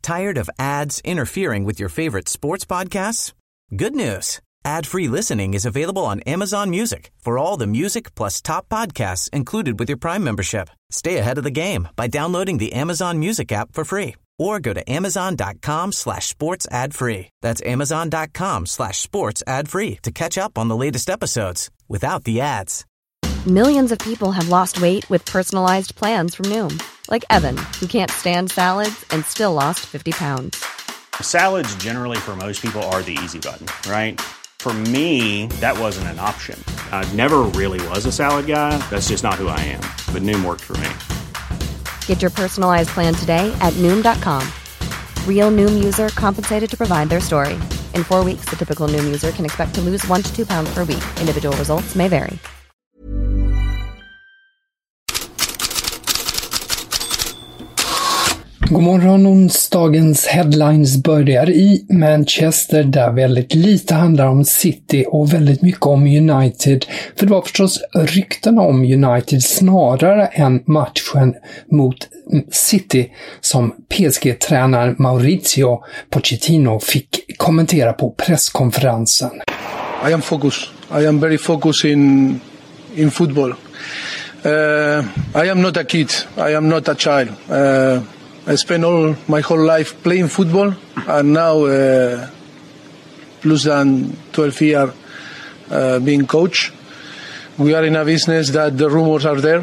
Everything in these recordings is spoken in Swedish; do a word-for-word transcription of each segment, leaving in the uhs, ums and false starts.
Tired of ads interfering with your favorite sports podcasts? Good news. Ad-free listening is available on Amazon Music for all the music plus top podcasts included with your Prime membership. Stay ahead of the game by downloading the Amazon Music app for free or go to amazon.com slash sports ad free. That's amazon.com slash sports ad free to catch up on the latest episodes without the ads. Millions of people have lost weight with personalized plans from Noom. Like Evan, who can't stand salads and still lost fifty pounds. Salads generally for most people are the easy button, right? For me, that wasn't an option. I never really was a salad guy. That's just not who I am. But Noom worked for me. Get your personalized plan today at Noom dot com. Real Noom user compensated to provide their story. In four weeks, the typical Noom user can expect to lose one to two pounds per week. Individual results may vary. God morgon, onsdagens headlines börjar i Manchester där väldigt lite handlar om City och väldigt mycket om United. För det var förstås ryktena om United snarare än matchen mot City som P S G-tränaren Mauricio Pochettino fick kommentera på presskonferensen. I am focused. I am very focused in, in football. Uh, I am not a kid. I am not a child. Uh, I spent all my whole life playing football, and now uh, plus than twelve years uh, being coach. We are in a business that the rumors are there.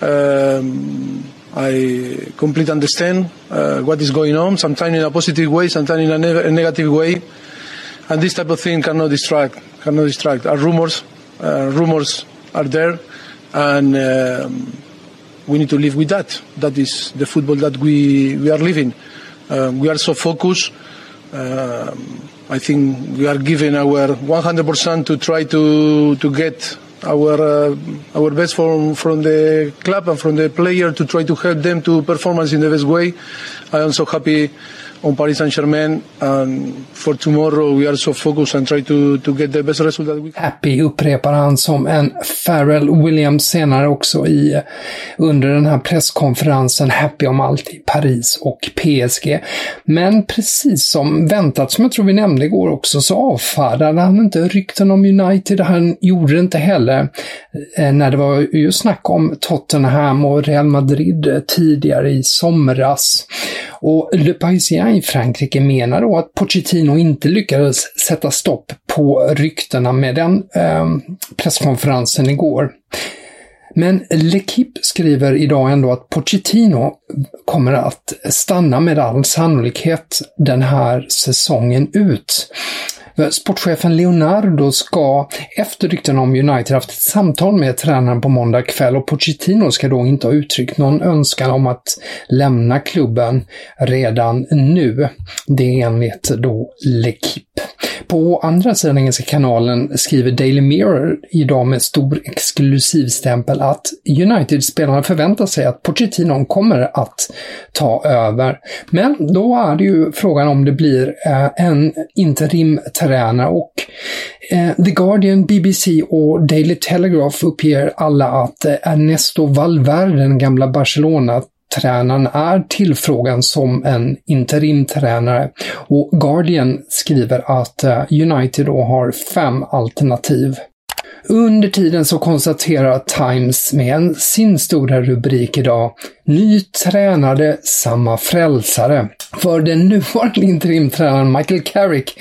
Um, I completely understand uh, what is going on, sometimes in a positive way, sometimes in a, ne- a negative way. And this type of thing cannot distract, cannot distract. Our rumors, uh, rumors are there, and um, we need to live with that. That is the football that we, we are living. Uh, we are so focused. Uh, I think we are giving our one hundred percent to try to to get our uh, our best from from the club and from the player to try to help them to performance in the best way. I am so happy on Paris Saint-Germain, and for tomorrow we are so focused and try to to get the best result that we can. Happy upprepar han som en Pharrell Williams senare också i under den här presskonferensen. Happy om allt i Paris och P S G. Men precis som väntat, som jag tror vi nämnde igår också, så avfärdade han inte rykten om United. Han gjorde det inte heller när det var ju snack om Tottenham och Real Madrid tidigare i somras. Och Le Parisien i Frankrike menar då att Pochettino inte lyckades sätta stopp på ryktena med den eh, presskonferensen igår. Men L'Equipe skriver idag ändå att Pochettino kommer att stanna med all sannolikhet den här säsongen ut. Sportchefen Leonardo ska efter rykten om United haft ett samtal med tränaren på måndag kväll, och Pochettino ska då inte ha uttryckt någon önskan om att lämna klubben redan nu. Det är enligt då L'Equipe. På andra sidan engelska kanalen skriver Daily Mirror idag med stor exklusiv stämpel att United-spelarna förväntar sig att Pochettino kommer att ta över. Men då är det ju frågan om det blir eh, en interimtränare, och eh, The Guardian, B B C och Daily Telegraph uppger alla att eh, Ernesto Valverde, den gamla Barcelona tränaren, är tillfrågan som en interimtränare, och Guardian skriver att United då har fem alternativ. Under tiden så konstaterar Times med en sin stora rubrik idag: ny tränare, samma frälsare. För den nuvarande interimtränaren Michael Carrick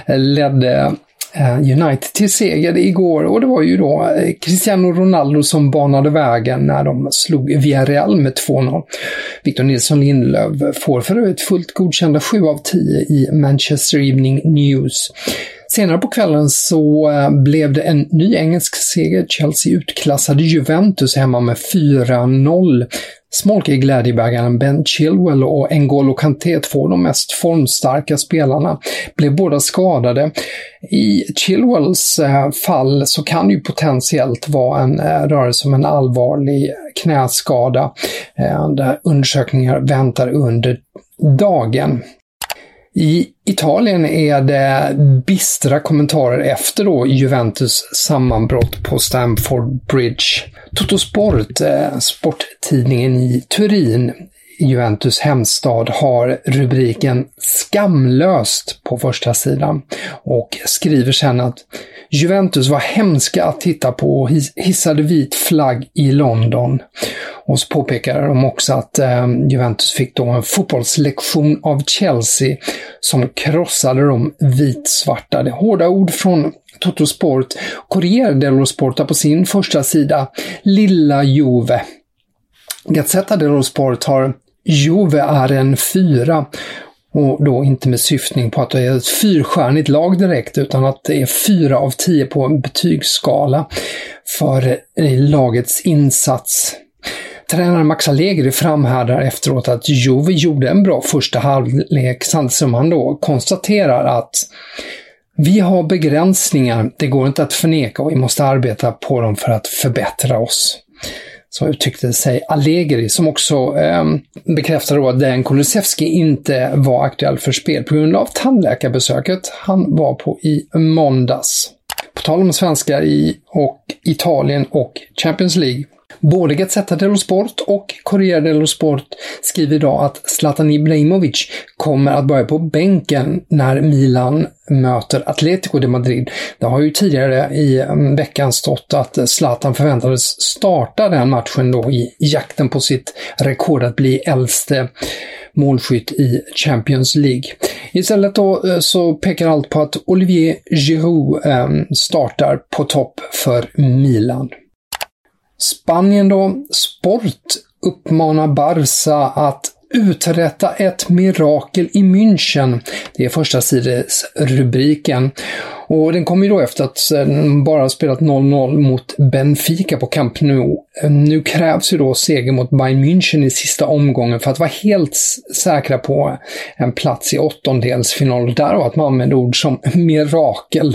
ledde United till seger igår, och det var ju då Cristiano Ronaldo som banade vägen när de slog Villarreal med två noll. Victor Nilsson Lindelöf får för övrigt fullt godkända sju av tio i Manchester Evening News. Senare på kvällen så blev det en ny engelsk seger. Chelsea utklassade Juventus hemma med fyra noll. Smolk i glädjebägaren Ben Chilwell och N'Golo Kanté, två de mest formstarka spelarna, blev båda skadade. I Chilwells fall så kan det ju potentiellt vara en rörelse om en allvarlig knäskada, där undersökningar väntar under dagen. I Italien är det bistra kommentarer efter då Juventus sammanbrott på Stamford Bridge. Toto Sport, sporttidningen i Turin, Juventus hemstad har rubriken "Skamlöst" på första sidan och skriver sedan att Juventus var hemska att titta på och hissade vit flagg i London. Och så påpekar de också att eh, Juventus fick då en fotbollslektion av Chelsea som krossade de vitsvarta. Det är hårda ord från Tuttosport. Corriere dello Sport på sin första sida "Lilla Juve". Gazzetta dello Sport har "Juve är en fyra", och då inte med syftning på att det är ett fyrstjärnigt lag direkt, utan att det är fyra av tio på en betygsskala för lagets insats. Tränare Max Allegri framhärdar efteråt att Juve gjorde en bra första halvlek, samtidigt som han då konstaterar att vi har begränsningar, det går inte att förneka och vi måste arbeta på dem för att förbättra oss. Så uttryckte sig Allegri, som också eh, bekräftade då att Dejan Kulusevski inte var aktuell för spel på grund av tandläkarbesöket han var på i måndags. På tal om svenskar i och Italien och Champions League. Både Gazzetta dello Sport och Corriere dello Sport skriver idag att Zlatan Ibrahimovic kommer att börja på bänken när Milan möter Atletico de Madrid. Det har ju tidigare i veckan stått att Zlatan förväntades starta den matchen då i jakten på sitt rekord att bli äldste målskytt i Champions League. Istället då så pekar allt på att Olivier Giroud startar på topp för Milan. Spanien då, Sport uppmanar Barca att uträtta ett mirakel i München. Det är första sidans rubriken. Och den kommer ju då efter att den bara spelat noll noll mot Benfica på Camp Nou. Nu krävs ju då seger mot Bayern München i sista omgången för att vara helt säkra på en plats i åttondelsfinal. Där har man använder ord som mirakel.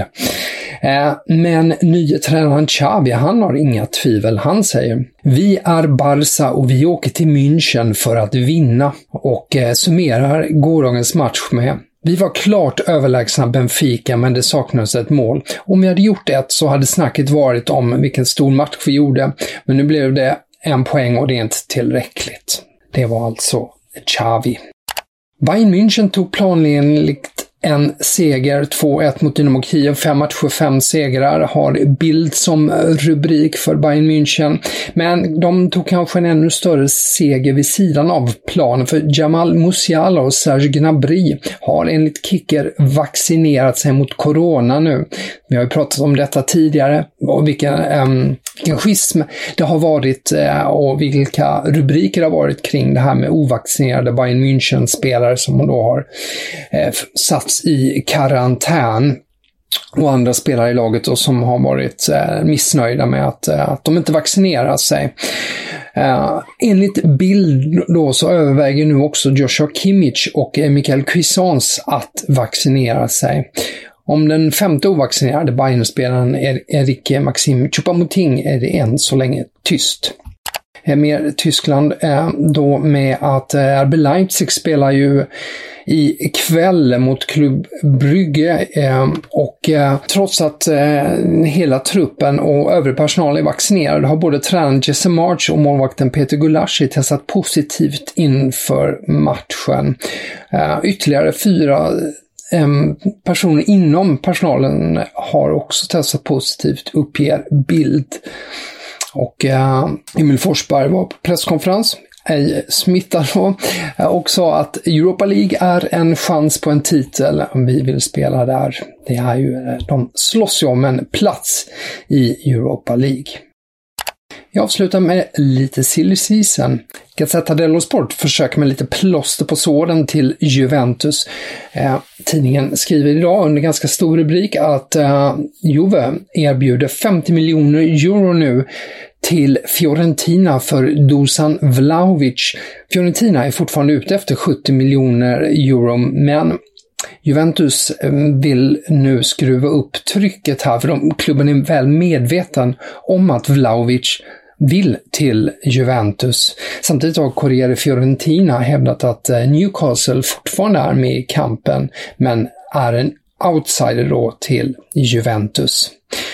Men nye tränaren Xavi, han har inga tvivel. Han säger: vi är Barca och vi åker till München för att vinna. Och summerar gårdagens match med: vi var klart överlägsna Benfica, men det saknades ett mål. Om vi hade gjort ett så hade snacket varit om vilken stor match vi gjorde. Men nu blev det en poäng och det är inte tillräckligt. Det var alltså Xavi. Bayern München tog planenligt en seger, två ett mot Dynamo Kiev, fem matcher, fem segrar, har Bild som rubrik för Bayern München. Men de tog kanske en ännu större seger vid sidan av planen, för Jamal Musiala och Serge Gnabry har enligt Kicker vaccinerat sig mot corona nu. Vi har ju pratat om detta tidigare och vilken, um, vilken schism det har varit uh, och vilka rubriker det har varit kring det här med ovaccinerade Bayern München-spelare som då har uh, satts i karantän, och andra spelare i laget och som har varit uh, missnöjda med att, uh, att de inte vaccinerar sig. Uh, enligt Bild då så överväger nu också Joshua Kimmich och uh, Michael Cuisance att vaccinera sig. Om den femte ovaccinerade Bayern-spelaren Eric Maxim Choupo-Moting är det än så länge tyst. Mer Tyskland då med att R B Leipzig spelar ju i kväll mot Club Brugge och trots att hela truppen och övrig personal är vaccinerad har både tränaren Jesse March och målvakten Peter Gulaschi testat positivt inför matchen. Ytterligare fyra personer inom personalen har också testat positivt, uppger Bild. Och uh, Emil Forsberg var på presskonferens, ej smittad då, och sa att Europa League är en chans på en titel om vi vill spela där. Det är ju, de slåss ju om en plats i Europa League. Jag avslutar med lite silly season. Gazzetta dello Sport försöker med lite plåster på såren till Juventus. Eh, tidningen skriver idag under ganska stor rubrik att eh, Juve erbjuder femtio miljoner euro nu till Fiorentina för Dusan Vlahovic. Fiorentina är fortfarande ute efter sjuttio miljoner euro, men Juventus vill nu skruva upp trycket här, för de, klubben är väl medveten om att Vlahovic vill till Juventus. Samtidigt har Corriere Fiorentina hävdat att Newcastle fortfarande är med i kampen, men är en outsider då till Juventus.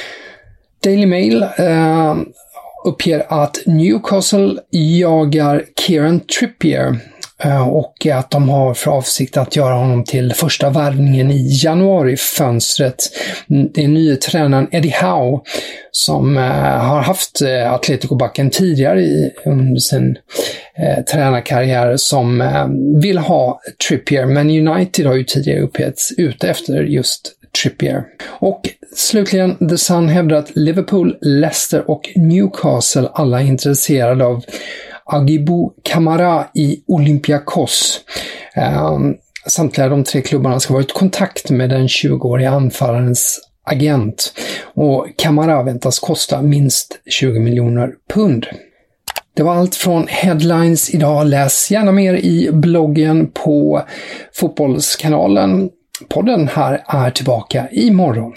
Daily Mail eh, uppger att Newcastle jagar Kieran Trippier. och att de har för avsikt att göra honom till första värvningen i januari-fönstret. Det är nye tränaren Eddie Howe som har haft Atletico-backen tidigare i, under sin eh, tränarkarriär som eh, vill ha Trippier, men United har ju tidigare uppgetts ute efter just Trippier. Och slutligen, The Sun hävdar att Liverpool, Leicester och Newcastle alla är intresserade av Agibou Camara i Olympiakos. Um, samtliga de tre klubbarna ska vara i kontakt med den tjugoåriga anfallarens agent. Och Camara väntas kosta minst tjugo miljoner pund. Det var allt från Headlines idag. Läs gärna mer i bloggen på Fotbollskanalen. Podden här är tillbaka imorgon.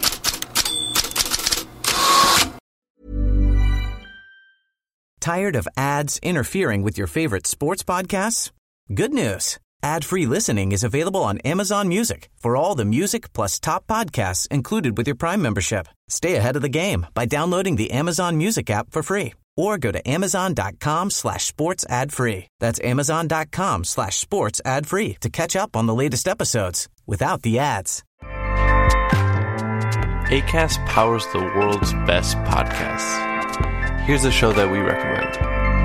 Tired of ads interfering with your favorite sports podcasts? Good news. Ad-free listening is available on Amazon Music for all the music plus top podcasts included with your Prime membership. Stay ahead of the game by downloading the Amazon Music app for free or go to amazon.com slash sports ad free. That's amazon.com slash sports ad free to catch up on the latest episodes without the ads. Acast powers the world's best podcasts. Here's a show that we recommend.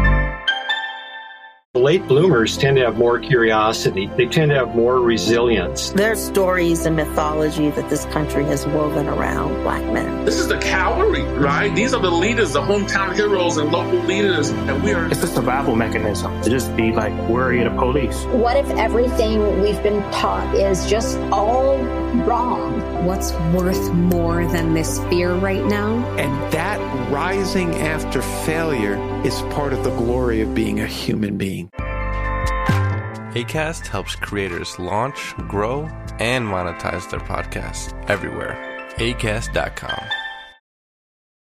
Late bloomers tend to have more curiosity. They tend to have more resilience. There's stories and mythology that this country has woven around black men. This is the cavalry, right? These are the leaders, the hometown heroes and local leaders. And we are... It's a survival mechanism to just be like worried of police. What if everything we've been taught is just all wrong? What's worth more than this fear right now? And that rising after failure is part of the glory of being a human being. Acast helps creators launch, grow, and monetize their podcasts everywhere. acast dot com.